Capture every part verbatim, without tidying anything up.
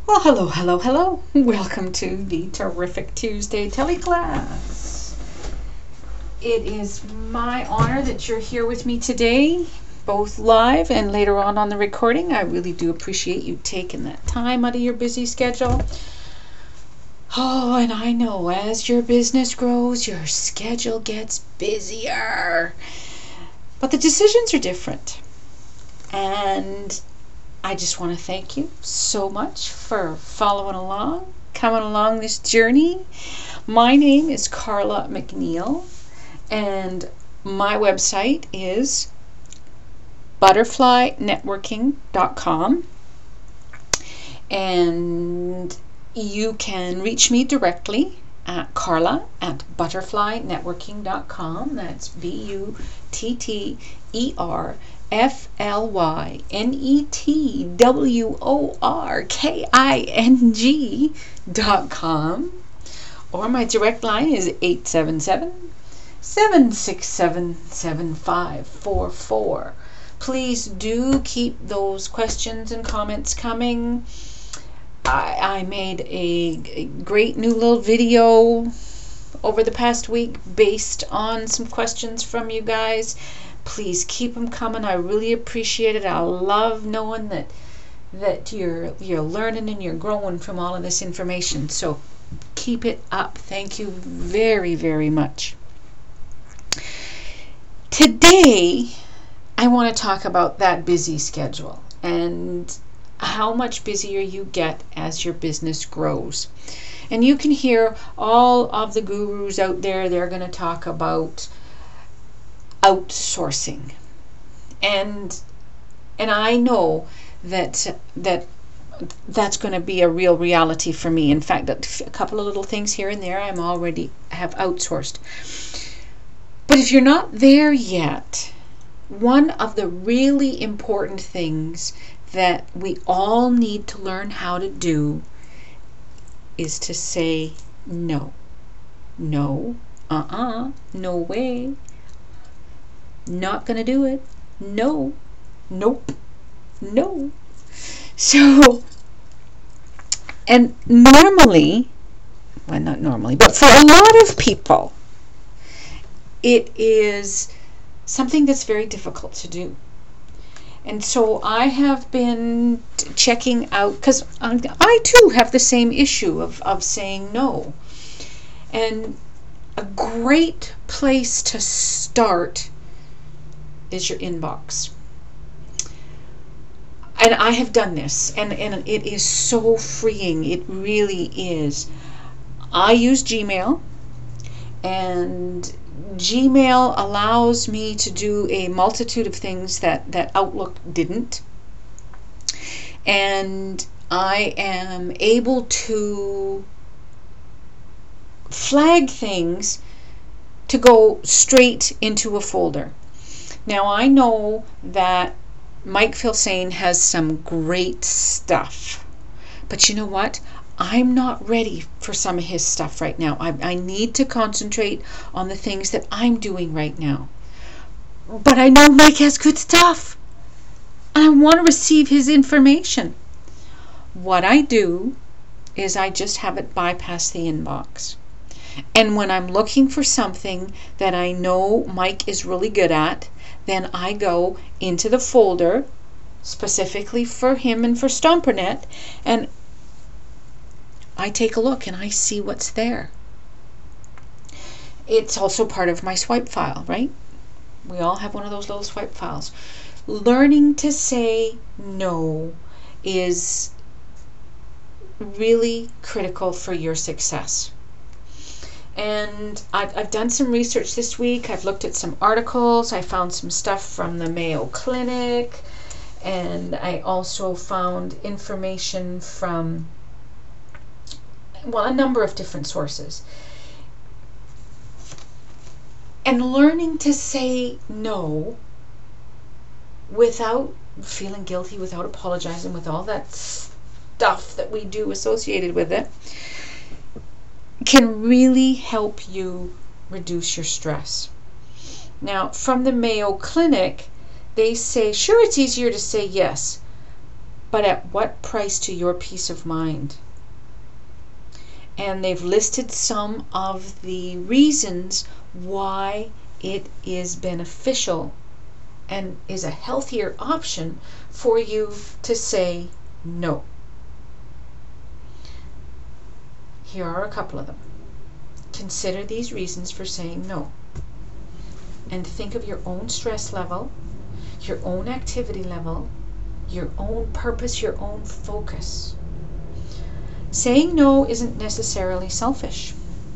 Well, hello, hello, hello. Welcome to the Terrific Tuesday teleclass. It is my honor that you're here with me today, both live and later on on the recording. I really do appreciate you taking that time out of your busy schedule. Oh, and I know as your business grows, your schedule gets busier. But the decisions are different. And I just want to thank you so much for following along, coming along this journey. My name is Carla McNeil, and my website is butterfly networking dot com. And you can reach me directly at Carla at butterfly networking dot com. That's B U T T E R F L Y N E T W O R K I N G dot com. Or my direct line is eight seven seven, seven six seven, seven five four four. Please do keep those questions and comments coming. I, I made a, a great new little video over the past week based on some questions from you guys. Please keep them coming. I really appreciate it. I love knowing that that you're you're learning and you're growing from all of this information. So keep it up. Thank you very, very much. Today, I want to talk about that busy schedule and how much busier you get as your business grows. And you can hear all of the gurus out there, they're going to talk about outsourcing. And and I know that that that's going to be a real reality for me. In fact, a couple of little things here and there I'm already have outsourced. But if you're not there yet, one of the really important things that we all need to learn how to do is to say no. No. Uh-uh. No way. Not gonna do it. No. Nope. No. So, and normally, well, not normally, but for a lot of people, it is something that's very difficult to do. And so I have been checking out, because I too have the same issue of, of saying no. And a great place to start is your inbox. And I have done this, and, and it is so freeing. It really is. I use Gmail, and Gmail allows me to do a multitude of things that, that Outlook didn't. And I am able to flag things to go straight into a folder. Now I know that Mike Filsaime has some great stuff, but you know what? I'm not ready for some of his stuff right now. I, I need to concentrate on the things that I'm doing right now. But I know Mike has good stuff, and I want to receive his information. What I do is I just have it bypass the inbox. And when I'm looking for something that I know Mike is really good at, then I go into the folder specifically for him and for Stompernet, and I take a look and I see what's there. It's also part of my swipe file, right? We all have one of those little swipe files. Learning to say no is really critical for your success. And I've, I've done some research this week. I've looked at some articles. I found some stuff from the Mayo Clinic. And I also found information from, well, a number of different sources. And learning to say no without feeling guilty, without apologizing, with all that stuff that we do associated with it, can really help you reduce your stress. Now, from the Mayo Clinic, they say, sure, it's easier to say yes, but at what price to your peace of mind? And they've listed some of the reasons why it is beneficial and is a healthier option for you to say no. Here are a couple of them. Consider these reasons for saying no. And think of your own stress level, your own activity level, your own purpose, your own focus. Saying no isn't necessarily selfish.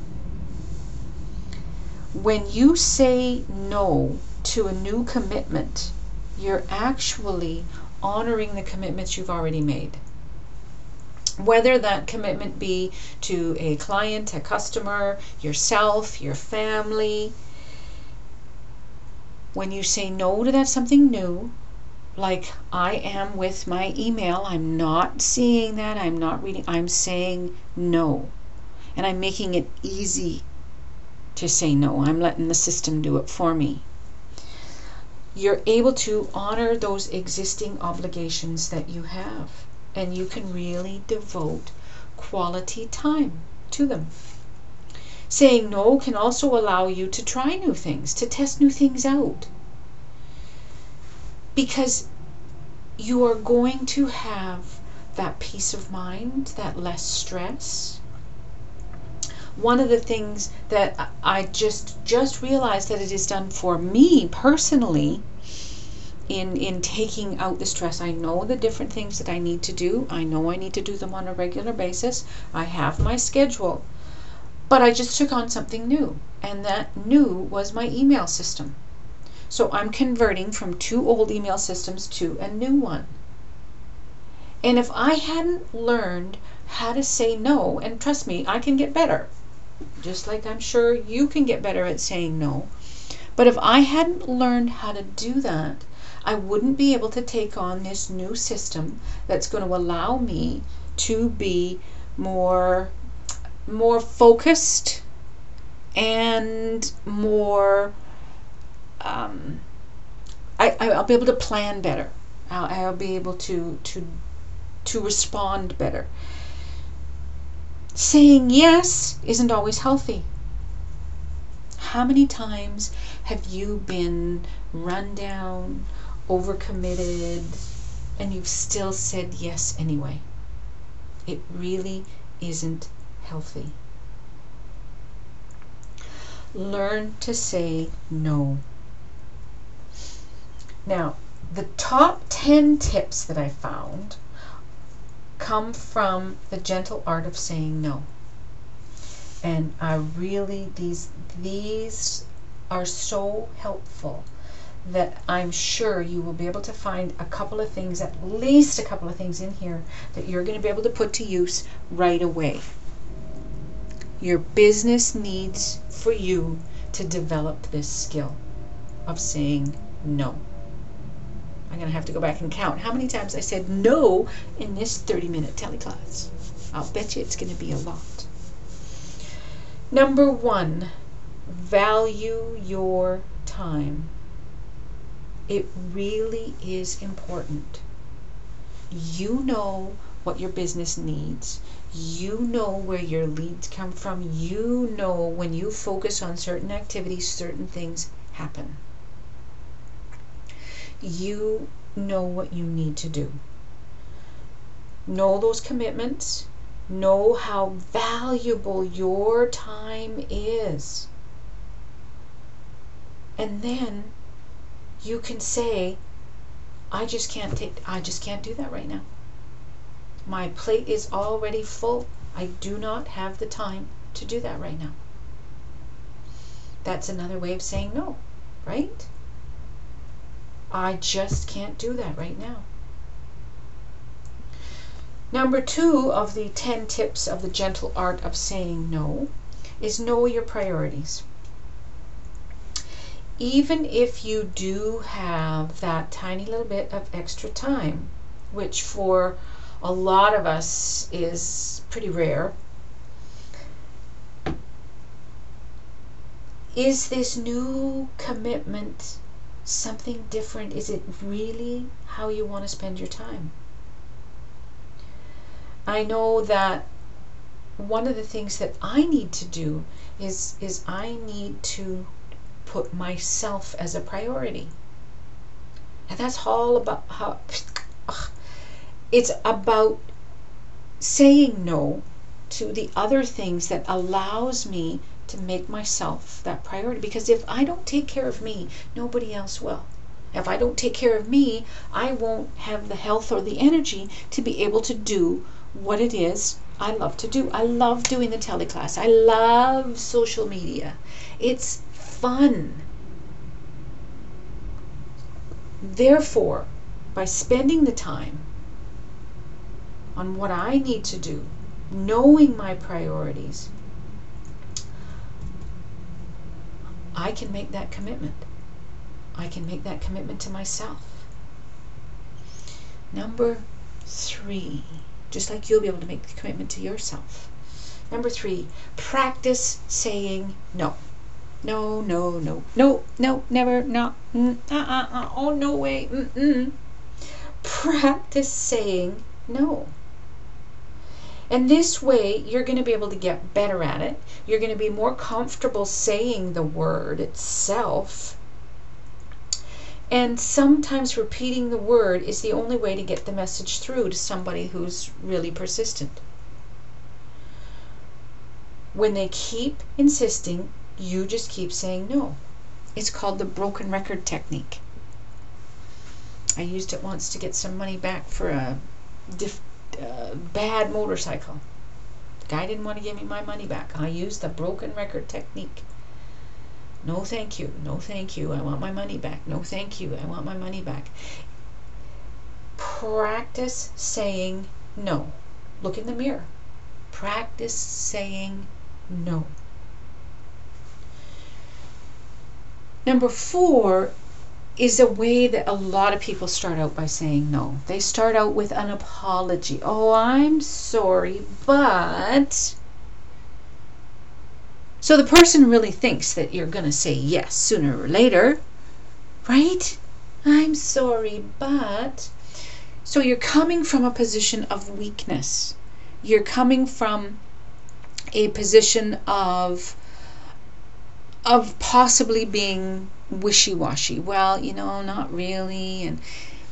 When you say no to a new commitment, you're actually honoring the commitments you've already made. Whether that commitment be to a client, a customer, yourself, your family. When you say no to that something new, like I am with my email, I'm not seeing that, I'm not reading, I'm saying no. And I'm making it easy to say no. I'm letting the system do it for me. You're able to honor those existing obligations that you have, and you can really devote quality time to them. Saying no can also allow you to try new things, to test new things out, because you are going to have that peace of mind, that less stress. One of the things that I just just realized that it has done for me personally in in taking out the stress. I know the different things that I need to do. I know I need to do them on a regular basis. I have my schedule. But I just took on something new, and that new was my email system. So I'm converting from two old email systems to a new one. And if I hadn't learned how to say no, and trust me, I can get better, just like I'm sure you can get better at saying no. But if I hadn't learned how to do that, I wouldn't be able to take on this new system that's going to allow me to be more, more focused and more, um, I, I'll be able to plan better. I'll, I'll be able to, to, to respond better. Saying yes isn't always healthy. How many times have you been run down, overcommitted, and you've still said yes anyway? It really isn't healthy. Learn to say no. Now, the top ten tips that I found come from The Gentle Art of Saying No. And I really, these, these are so helpful that I'm sure you will be able to find a couple of things, at least a couple of things in here that you're going to be able to put to use right away. Your business needs for you to develop this skill of saying no. I'm going to have to go back and count how many times I said no in this thirty minute teleclass. I'll bet you it's going to be a lot. Number one, value your time. It really is important. You know what your business needs. You know where your leads come from. You know when you focus on certain activities, certain things happen. You know what you need to do. Know those commitments. Know how valuable your time is. And then you can say, I just can't take I just can't do that right now. My plate is already full. I do not have the time to do that right now. That's another way of saying no, right? I just can't do that right now. Number two of the ten tips of the gentle art of saying no is know your priorities. Even if you do have that tiny little bit of extra time, which for a lot of us is pretty rare, is this new commitment something different? Is it really how you want to spend your time? I know that one of the things that I need to do is is I need to put myself as a priority. And that's all about how it's about saying no to the other things that allows me to make myself that priority. Because if I don't take care of me, nobody else will. If I don't take care of me, I won't have the health or the energy to be able to do what it is I love to do. I love doing the teleclass. I love social media. It's fun. Therefore, by spending the time on what I need to do, knowing my priorities, I can make that commitment. I can make that commitment to myself. Number three, just like you'll be able to make the commitment to yourself. Number three, practice saying no. No, no, no, no, no, never, no, mm, uh, uh, uh, oh, no way, mm-mm. Practice saying no. And this way, you're going to be able to get better at it. You're going to be more comfortable saying the word itself. And sometimes repeating the word is the only way to get the message through to somebody who's really persistent. When they keep insisting, you just keep saying no. It's called the broken record technique. I used it once to get some money back for a diff, uh, bad motorcycle. The guy didn't want to give me my money back. I used the broken record technique. No, thank you. No, thank you. I want my money back. No, thank you. I want my money back. Practice saying no. Look in the mirror. Practice saying no. Number four is a way that a lot of people start out by saying no. They start out with an apology. Oh, I'm sorry, but... So the person really thinks that you're going to say yes sooner or later, right? I'm sorry, but... So you're coming from a position of weakness. You're coming from a position of of possibly being wishy-washy. Well, you know, not really. And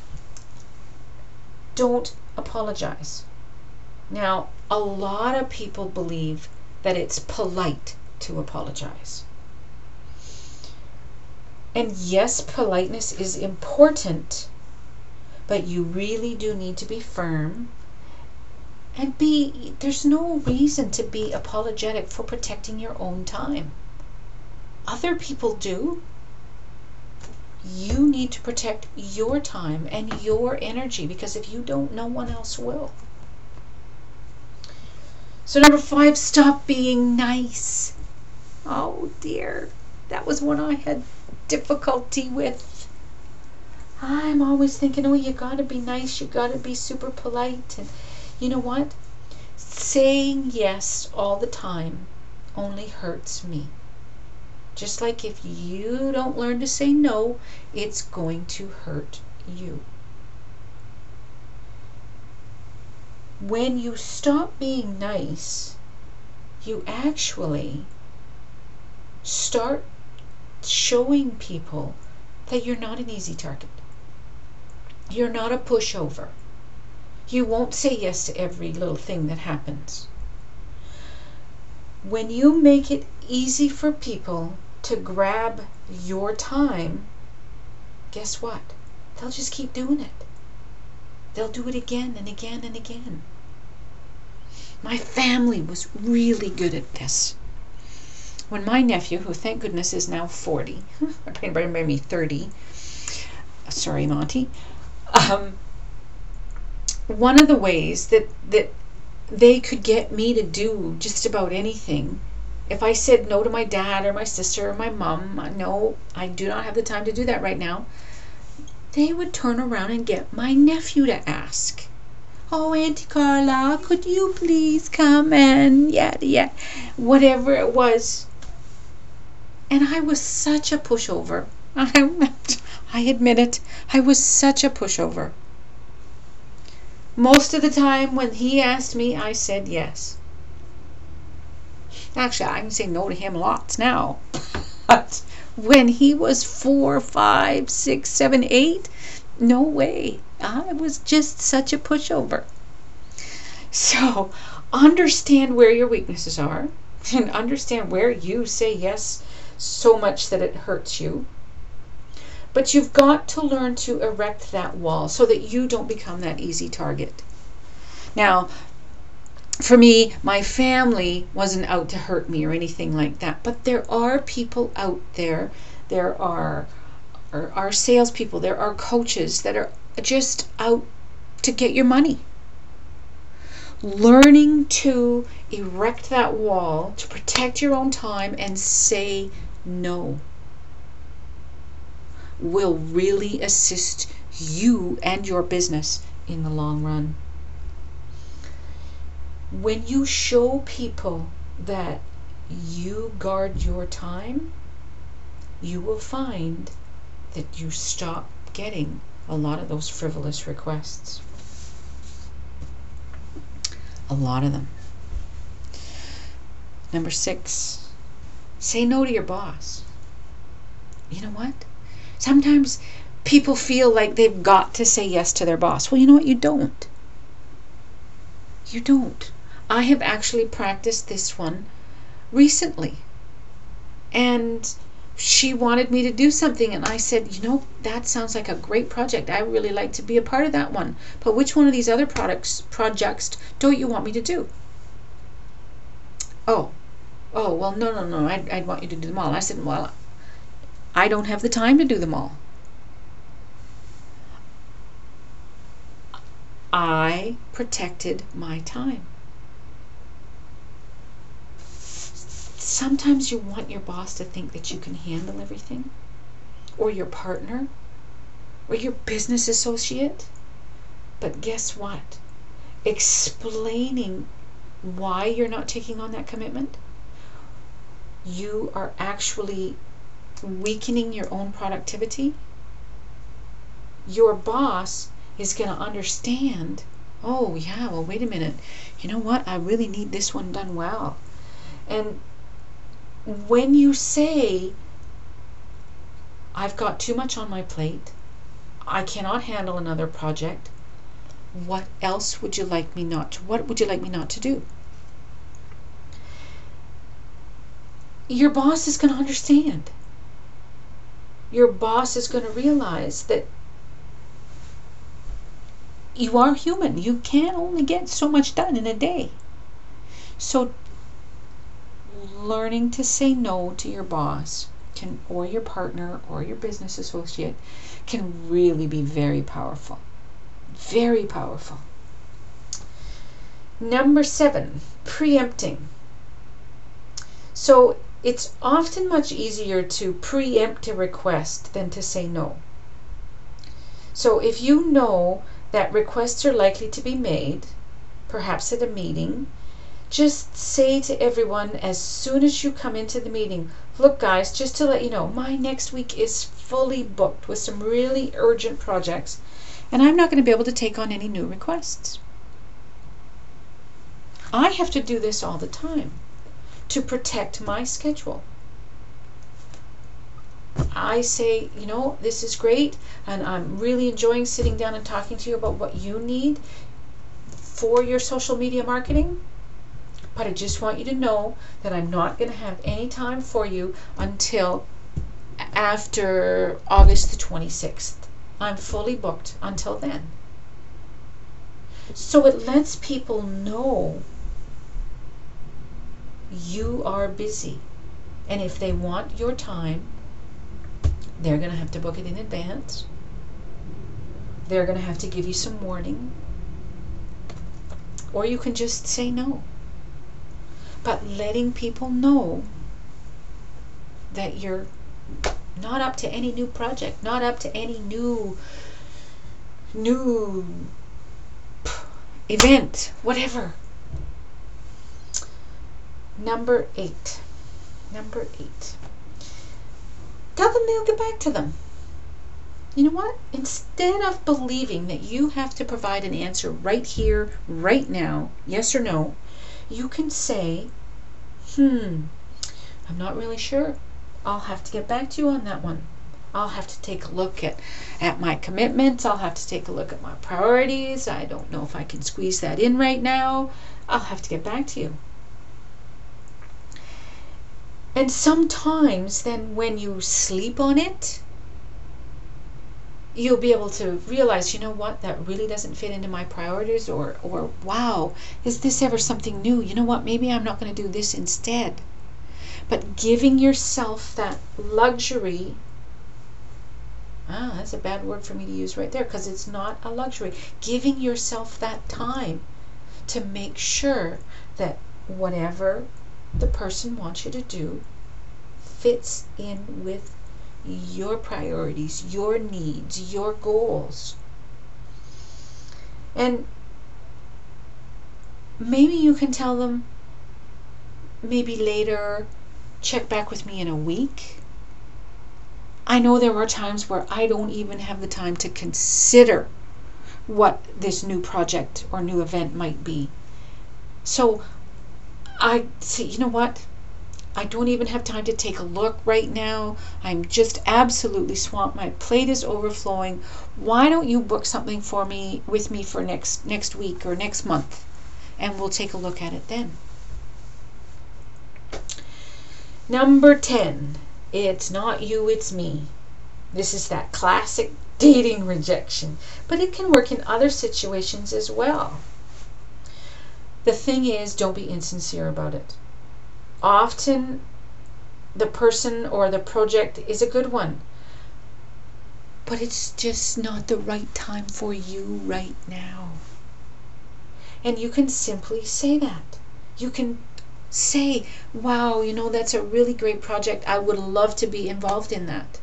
don't apologize. Now, a lot of people believe that it's polite to apologize. And yes, politeness is important, but you really do need to be firm. And be, there's no reason to be apologetic for protecting your own time. Other people do. You need to protect your time and your energy, because if you don't, no one else will. So number five, stop being nice. Oh dear, that was one I had difficulty with. I'm always thinking, oh, you gotta be nice, you gotta be super polite. And you know what? Saying yes all the time only hurts me. Just like if you don't learn to say no, it's going to hurt you. When you stop being nice, you actually start showing people that you're not an easy target. You're not a pushover. You won't say yes to every little thing that happens. When you make it easy for people to grab your time, guess what? They'll just keep doing it. They'll do it again and again and again. My family was really good at this. When my nephew, who thank goodness is now forty, maybe thirty, sorry, Monty, um, one of the ways that, that they could get me to do just about anything, if I said no to my dad or my sister or my mom, no, I do not have the time to do that right now, they would turn around and get my nephew to ask. Oh, Auntie Carla, could you please come and yada yada, whatever it was. And I was such a pushover. I, I admit it. I was such a pushover. Most of the time when he asked me, I said yes. Actually, I can say no to him lots now. But when he was four, five, six, seven, eight, no way. I was just such a pushover. So understand where your weaknesses are and understand where you say yes so much that it hurts you. But you've got to learn to erect that wall so that you don't become that easy target. Now, for me, my family wasn't out to hurt me or anything like that. But there are people out there, there are, are, are salespeople, there are coaches that are just out to get your money. Learning to erect that wall, to protect your own time and say no, will really assist you and your business in the long run. When you show people that you guard your time, you will find that you stop getting a lot of those frivolous requests. A lot of them. Number six, say no to your boss. You know what? Sometimes people feel like they've got to say yes to their boss. Well, you know what? You don't. You don't. I have actually practiced this one recently. And she wanted me to do something, and I said, you know, that sounds like a great project. I really like to be a part of that one. But which one of these other products projects don't you want me to do? Oh, oh, well, no, no, no, I'd, I'd want you to do them all. I said, well, I don't have the time to do them all. I protected my time. Sometimes you want your boss to think that you can handle everything, or your partner, or your business associate. But guess what? Explaining why you're not taking on that commitment, you are actually weakening your own productivity. Your boss is going to understand, oh yeah, well wait a minute, you know what, I really need this one done well. And when you say, I've got too much on my plate, I cannot handle another project, what else would you like me not to, what would you like me not to do? Your boss is going to understand. Your boss is going to realize that you are human. You can only get so much done in a day. So learning to say no to your boss can, or your partner or your business associate, can really be very powerful. Very powerful. Number seven, preempting. So it's often much easier to preempt a request than to say no. So if you know that requests are likely to be made, perhaps at a meeting, just say to everyone as soon as you come into the meeting, look guys, just to let you know, my next week is fully booked with some really urgent projects, and I'm not going to be able to take on any new requests. I have to do this all the time to protect my schedule. I say, you know, this is great, and I'm really enjoying sitting down and talking to you about what you need for your social media marketing, but I just want you to know that I'm not going to have any time for you until after August the twenty-sixth. I'm fully booked until then. So it lets people know you are busy, and if they want your time, they're going to have to book it in advance. They're going to have to give you some warning, or you can just say no. But letting people know that you're not up to any new project, not up to any new new event, whatever. Number eight. Number eight. Tell them they'll get back to them. You know what? Instead of believing that you have to provide an answer right here, right now, yes or no, you can say, hmm, I'm not really sure. I'll have to get back to you on that one. I'll have to take a look at, at my commitments. I'll have to take a look at my priorities. I don't know if I can squeeze that in right now. I'll have to get back to you. And sometimes then when you sleep on it, you'll be able to realize, you know what, that really doesn't fit into my priorities, or, or wow, is this ever something new? You know what, maybe I'm not going to do this instead. But giving yourself that luxury, ah, that's a bad word for me to use right there, because it's not a luxury. Giving yourself that time to make sure that whatever the person wants you to do fits in with your priorities, your needs, your goals. And maybe you can tell them, maybe later, check back with me in a week. I know there are times where I don't even have the time to consider what this new project or new event might be. So I say, you know what? I don't even have time to take a look right now. I'm just absolutely swamped. My plate is overflowing. Why don't you book something for me with me for next next week or next month, and we'll take a look at it then. Number ten, it's not you, it's me. This is that classic dating rejection, but it can work in other situations as well. The thing is, don't be insincere about it. Often the person or the project is a good one, but it's just not the right time for you right now. And you can simply say that. You can say, wow, you know, that's a really great project. I would love to be involved in that.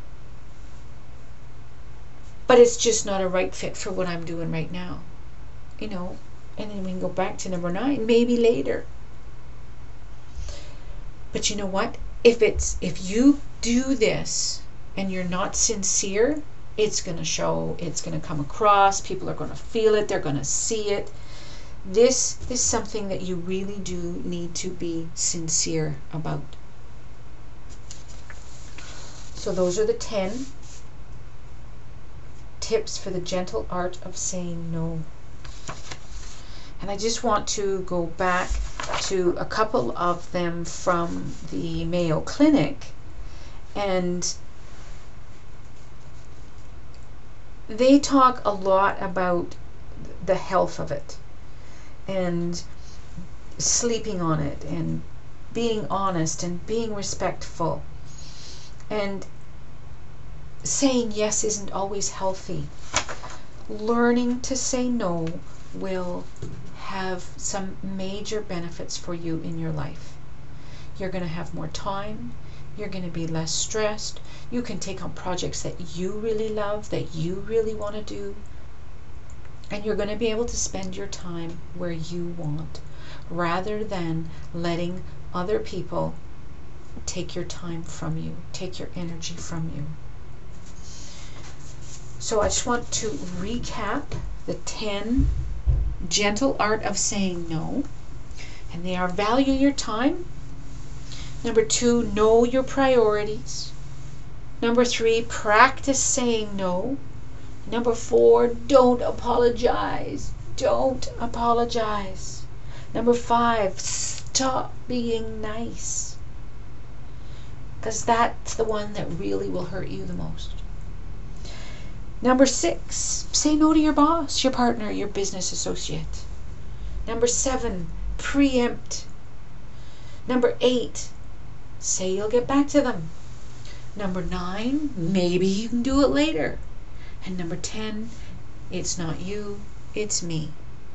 But it's just not a right fit for what I'm doing right now. You know, and then we can go back to number nine, maybe later. But you know what? If it's if you do this and you're not sincere, it's going to show, it's going to come across, people are going to feel it, they're going to see it. This is something that you really do need to be sincere about. So those are the ten tips for the gentle art of saying no. And I just want to go back to a couple of them from the Mayo Clinic, and they talk a lot about the health of it and sleeping on it and being honest and being respectful, and saying yes isn't always healthy. Learning to say no will have some major benefits for you in your life. You're going to have more time. You're going to be less stressed. You can take on projects that you really love, that you really want to do. And you're going to be able to spend your time where you want, rather than letting other people take your time from you, take your energy from you. So I just want to recap the ten gentle art of saying no. And they are: value your time. Number two, know your priorities. Number three, practice saying no. Number four, don't apologize. Don't apologize. Number five, stop being nice. Because that's the one that really will hurt you the most. Number six, say no to your boss, your partner, your business associate. Number seven, preempt. Number eight, say you'll get back to them. Number nine, maybe you can do it later. And number ten, it's not you, it's me.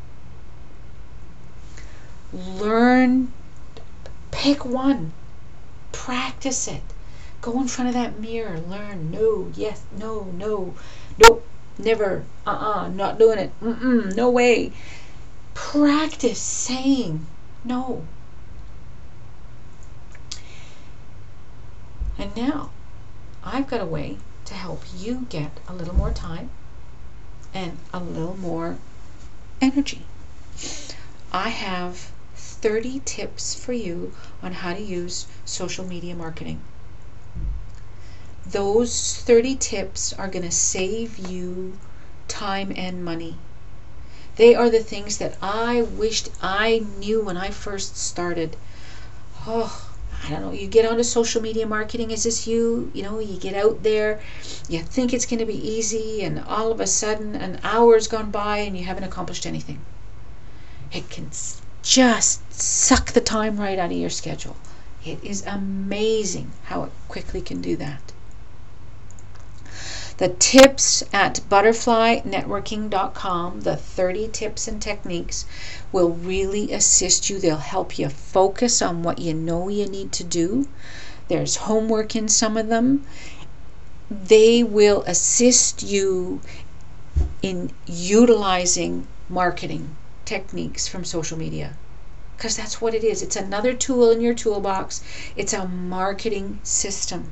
Learn, pick one, practice it. Go in front of that mirror, learn, no, yes, no, no, nope, never, uh-uh, not doing it, mm-mm, no way. Practice saying no. And now, I've got a way to help you get a little more time and a little more energy. I have thirty tips for you on how to use social media marketing. Those thirty tips are going to save you time and money. They are the things that I wished I knew when I first started. Oh, I don't know, you get onto social media marketing, is this you? You know, you get out there, you think it's going to be easy, and all of a sudden an hour's gone by and you haven't accomplished anything. It can just suck the time right out of your schedule. It is amazing how it quickly can do that. The tips at butterfly networking dot com, the thirty tips and techniques, will really assist you. They'll help you focus on what you know you need to do. There's homework in some of them. They will assist you in utilizing marketing techniques from social media, because that's what it is. It's another tool in your toolbox. It's a marketing system.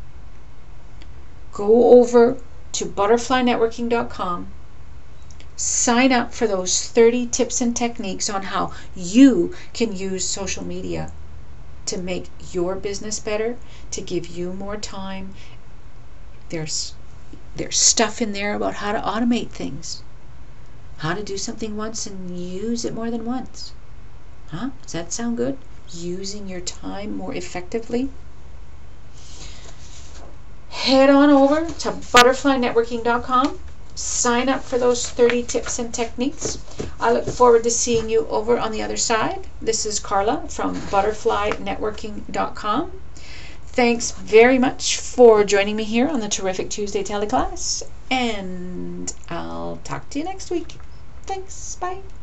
Go over to butterfly networking dot com, sign up for those thirty tips and techniques on how you can use social media to make your business better, to give you more time. There's there's stuff in there about how to automate things, how to do something once and use it more than once. Huh? Does that sound good? Using your time more effectively? Head on over to butterfly networking dot com. Sign up for those thirty tips and techniques. I look forward to seeing you over on the other side. This is Carla from butterfly networking dot com. Thanks very much for joining me here on the Terrific Tuesday teleclass, and I'll talk to you next week. Thanks. Bye.